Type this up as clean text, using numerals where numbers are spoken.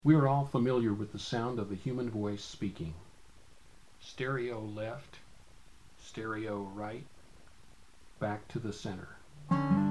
We are all familiar with the sound of the human voice speaking. Stereo left, stereo right, back to the center.